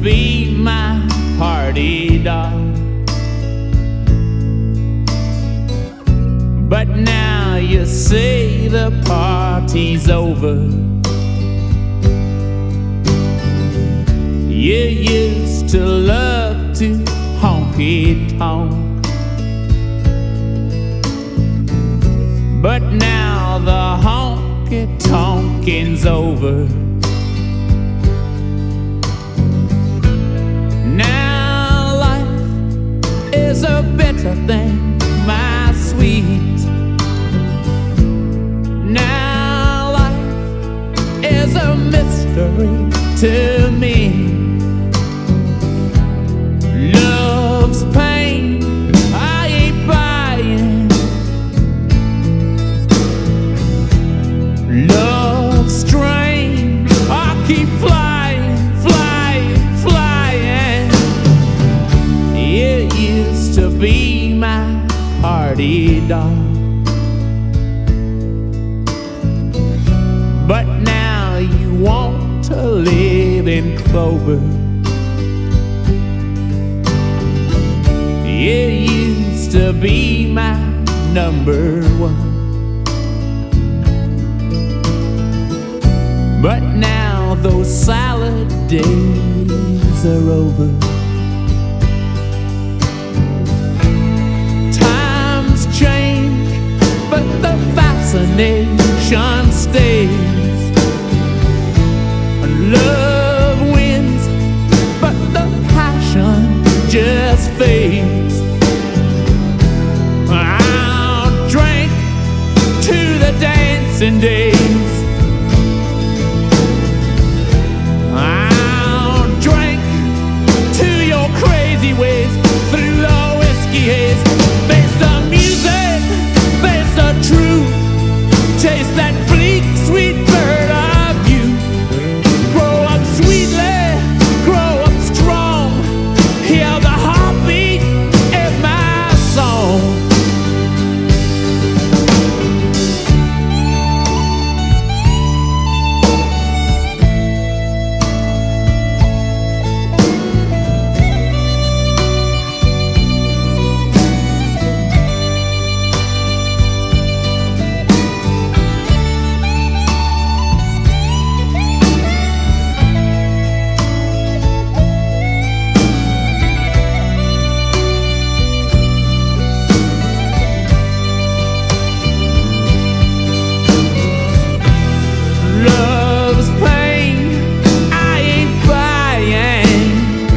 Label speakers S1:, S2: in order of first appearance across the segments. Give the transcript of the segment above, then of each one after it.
S1: be my party doll. But now you say the party's over. You used to love to honky-tonk, but now the honky-tonking's over. Now life is a bitter thing, my sweet. Now life is a mystery to me. Love's pain, I ain't buying. Love's strange, I keep flying, flying, flying. It used to be my party doll, but now you want to live in clover. It used to be my number one, but now those salad days are over. Times change, but the fascination stays. Love wins, but the passion just fades. I'll drink to the dancing days. I'll drink to your crazy ways through the whiskey haze. Face the music, face the truth. Taste that bleak, sweet bird of you. Grow up sweetly, grow up strong. Hear the heartbeat in my song. Love's pain, I ain't buying.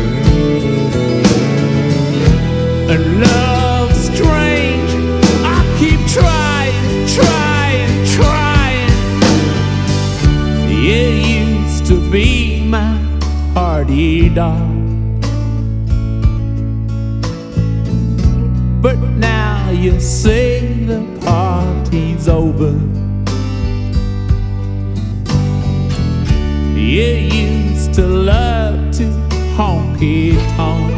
S1: And love's strange, I keep trying, trying, trying. It used to be my party doll, but now you say the party's over. You used to love to honky-tonk,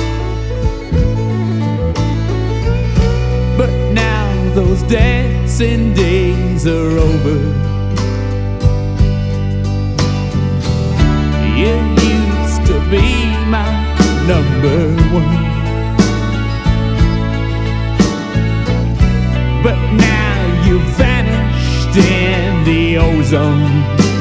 S1: but now those dancing days are over. You used to be my number one, but now you vanished in the ozone.